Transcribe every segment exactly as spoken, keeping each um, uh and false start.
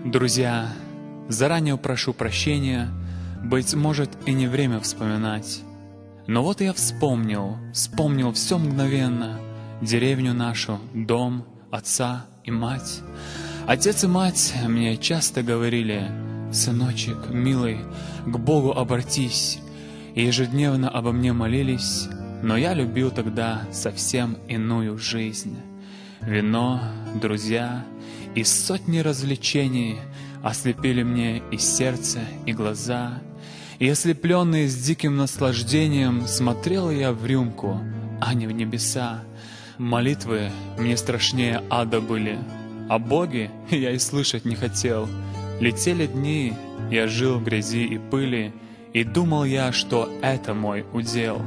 Друзья, заранее прошу прощения, быть может и не время вспоминать. Но вот я вспомнил, вспомнил все мгновенно, деревню нашу, дом, отца и мать. Отец и мать мне часто говорили: «Сыночек, милый, к Богу обратись», и ежедневно обо мне молились, но я любил тогда совсем иную жизнь. Вино, друзья и сотни развлечений ослепили мне и сердце, и глаза, и ослепленный с диким наслаждением смотрел я в рюмку, а не в небеса. Молитвы мне страшнее ада были, о Боге я и слышать не хотел. Летели дни, я жил в грязи и пыли, и думал я, что это мой удел.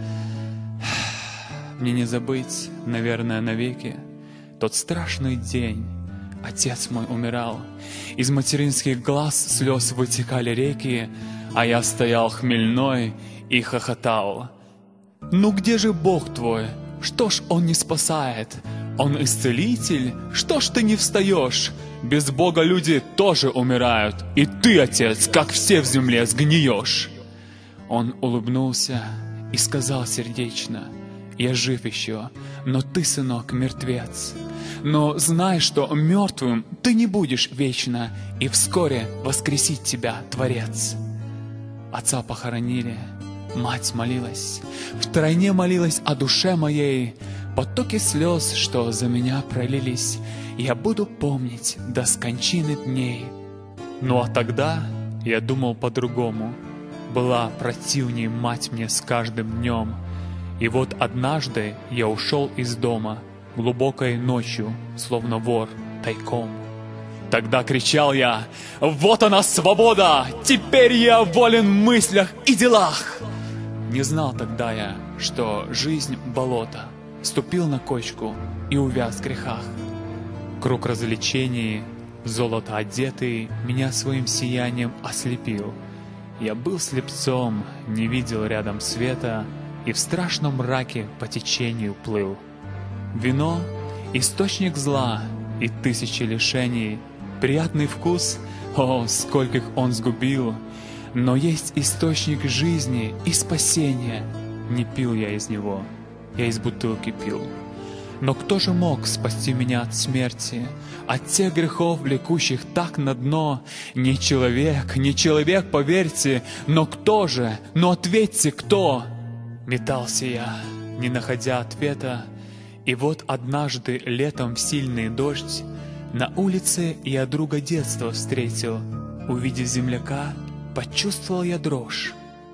Мне не забыть, наверное, навеки тот страшный день. Отец мой умирал, из материнских глаз слез вытекали реки, а я стоял хмельной и хохотал. «Ну где же Бог твой? Что ж Он не спасает? Он исцелитель? Что ж ты не встаешь? Без Бога люди тоже умирают, и ты, отец, как все в земле, сгниешь!» Он улыбнулся и сказал сердечно: «Я жив еще, но ты, сынок, мертвец. Но знай, что мертвым ты не будешь вечно, и вскоре воскресит тебя Творец». Отца похоронили, мать молилась, втройне молилась о душе моей. Потоки слез, что за меня пролились, я буду помнить до скончины дней. Ну а тогда я думал по-другому. Была противней мать мне с каждым днем. И вот однажды я ушел из дома глубокой ночью, словно вор, тайком. Тогда кричал я: «Вот она, свобода! Теперь я волен в мыслях и делах!» Не знал тогда я, что жизнь — болото. Ступил на кочку и увяз в грехах. Круг развлечений, золото одетый, меня своим сиянием ослепил. Я был слепцом, не видел рядом света, и в страшном мраке по течению плыл. Вино — источник зла и тысячи лишений. Приятный вкус, о, скольких он сгубил! Но есть источник жизни и спасения. Не пил я из него, я из бутылки пил. Но кто же мог спасти меня от смерти, от тех грехов, влекущих так на дно? Не человек, не человек, поверьте, но кто же? Ну ответьте, кто? Метался я, не находя ответа, и вот однажды летом в сильный дождь на улице я друга детства встретил. Увидев земляка, почувствовал я дрожь.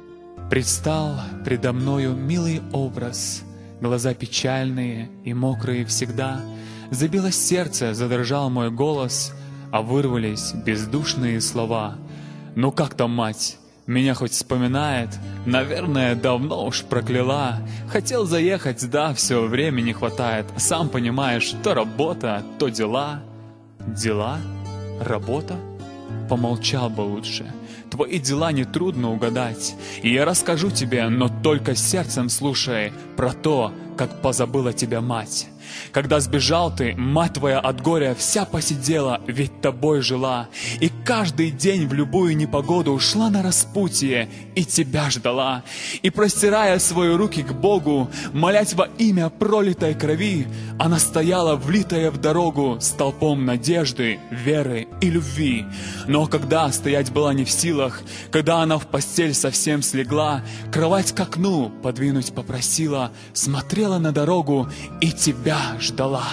Предстал предо мною милый образ, глаза печальные и мокрые всегда. Забилось сердце, задрожал мой голос, а вырвались бездушные слова. «Ну как там мать? Меня хоть вспоминает? Наверное, давно уж прокляла. Хотел заехать, да, все, времени хватает. Сам понимаешь, то работа, то дела». «Дела? Работа?» Помолчал бы лучше. Твои дела нетрудно угадать, и я расскажу тебе, но только сердцем слушай, про то, как позабыла тебя мать. Когда сбежал ты, мать твоя от горя вся посидела, ведь тобой жила, и каждый день в любую непогоду шла на распутье и тебя ждала. И простирая свои руки к Богу, молясь во имя пролитой крови, она стояла, влитая в дорогу, столпом надежды, веры и любви. Но когда стоять была не в силах, когда она в постель совсем слегла, кровать к окну подвинуть попросила, смотрела на дорогу и тебя ждала.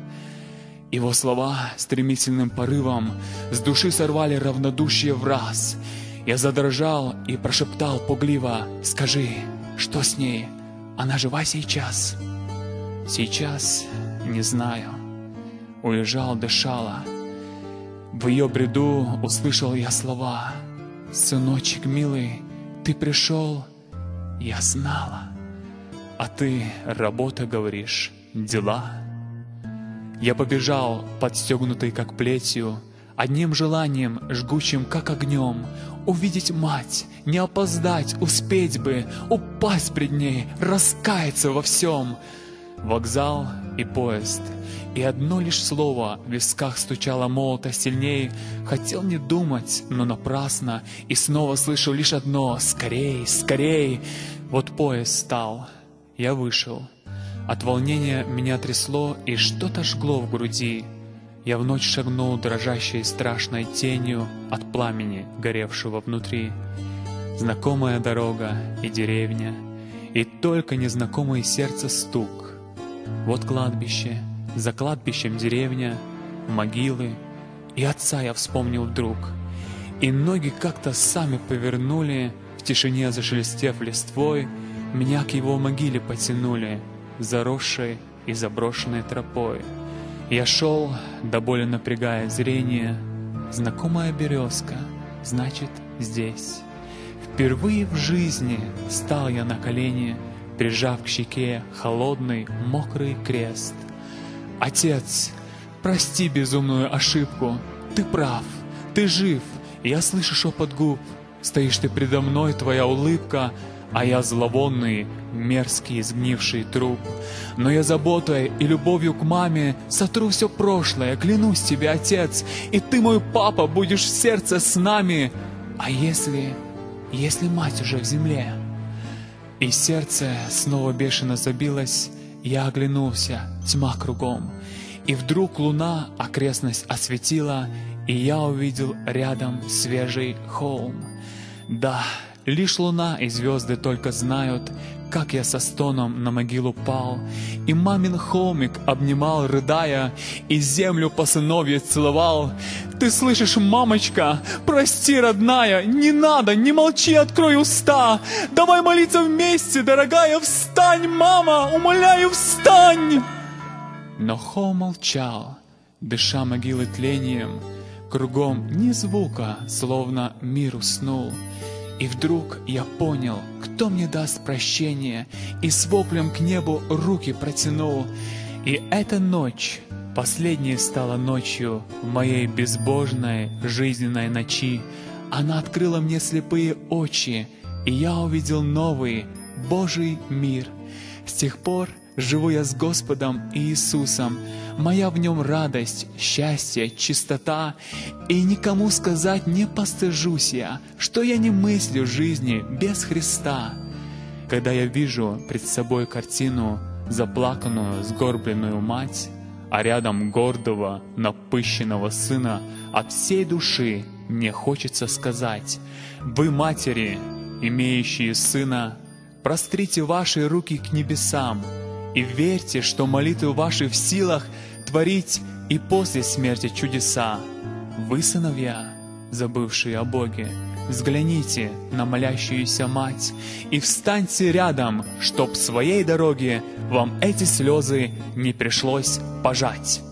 Его слова стремительным порывом с души сорвали равнодушие враз. Я задрожал и прошептал пугливо: «Скажи, что с ней? Она жива сейчас?» «Сейчас не знаю». Уезжал, дышала. В ее бреду услышал я слова: «Сыночек милый, ты пришел, я знала. А ты работа, говоришь, дела?» Я побежал, подстегнутый как плетью, одним желанием, жгучим как огнем, увидеть мать, не опоздать, успеть бы, упасть пред ней, раскаяться во всем. Вокзал и поезд, и одно лишь слово в висках стучало молото сильней. Хотел не думать, но напрасно, и снова слышал лишь одно: «Скорей, скорей!» Вот поезд стал, я вышел. От волнения меня трясло, и что-то жгло в груди. Я в ночь шагнул дрожащей страшной тенью от пламени, горевшего внутри. Знакомая дорога и деревня, и только незнакомый сердце стук. Вот кладбище, за кладбищем деревня, могилы, и отца я вспомнил вдруг. И ноги как-то сами повернули, в тишине зашелестев листвой, меня к его могиле потянули, заросшей и заброшенной тропой. Я шел, до боли напрягая зрение, знакомая березка, значит, здесь. Впервые в жизни стал я на колени, прижав к щеке холодный, мокрый крест. Отец, прости безумную ошибку, ты прав, ты жив, я слышу шепот губ, стоишь ты предо мной, твоя улыбка, а я зловонный, мерзкий, сгнивший труп. Но я заботой и любовью к маме сотру все прошлое, клянусь тебе, отец, и ты, мой папа, будешь в сердце с нами. А если, если мать уже в земле? И сердце снова бешено забилось, я оглянулся, тьма кругом, и вдруг луна окрестность осветила, и я увидел рядом свежий холм. Да, лишь луна и звезды только знают, как я со стоном на могилу пал, и мамин холмик обнимал, рыдая, и землю по сыновье целовал. Ты слышишь, мамочка? Прости, родная, не надо, не молчи, открой уста. Давай молиться вместе, дорогая, встань, мама, умоляю, встань. Но холм молчал, дыша могилы тлением, кругом ни звука, словно мир уснул. И вдруг я понял, кто мне даст прощение, и с воплем к небу руки протянул. И эта ночь, последней стала ночью в моей безбожной жизненной ночи. Она открыла мне слепые очи, и я увидел новый Божий мир. С тех пор живу я с Господом Иисусом, моя в нем радость, счастье, чистота, и никому сказать не постыжусь я, что я не мыслю жизни без Христа. Когда я вижу пред собой картину, заплаканную, сгорбленную мать, а рядом гордого, напыщенного сына, от всей души мне хочется сказать: вы, матери, имеющие сына, прострите ваши руки к небесам, и верьте, что молитвы ваши в силах творить и после смерти чудеса. Вы, сыновья, забывшие о Боге, взгляните на молящуюся мать и встаньте рядом, чтоб своей дороге вам эти слезы не пришлось пожать.